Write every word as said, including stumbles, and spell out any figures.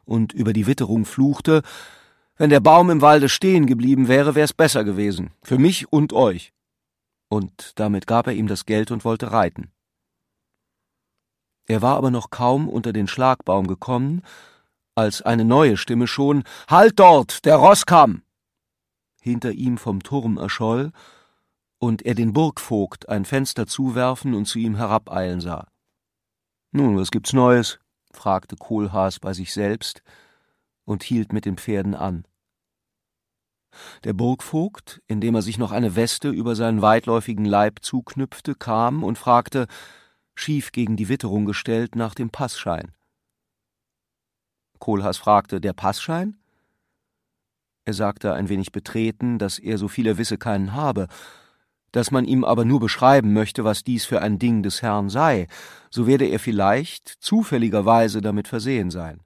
und über die Witterung fluchte: »Wenn der Baum im Walde stehen geblieben wäre, wär's besser gewesen, für mich und euch.« Und damit gab er ihm das Geld und wollte reiten. Er war aber noch kaum unter den Schlagbaum gekommen, als eine neue Stimme schon: »Halt dort, der Roßkamm!« hinter ihm vom Turm erscholl und er den Burgvogt ein Fenster zuwerfen und zu ihm herabeilen sah. »Nun, was gibt's Neues?« fragte Kohlhaas bei sich selbst und hielt mit den Pferden an. Der Burgvogt, indem er sich noch eine Weste über seinen weitläufigen Leib zuknüpfte, kam und fragte, schief gegen die Witterung gestellt, nach dem Passschein. Kohlhaas fragte: »Der Passschein?« Er sagte ein wenig betreten, dass er, so viel er wisse, keinen habe, dass man ihm aber nur beschreiben möchte, was dies für ein Ding des Herrn sei, so werde er vielleicht zufälligerweise damit versehen sein.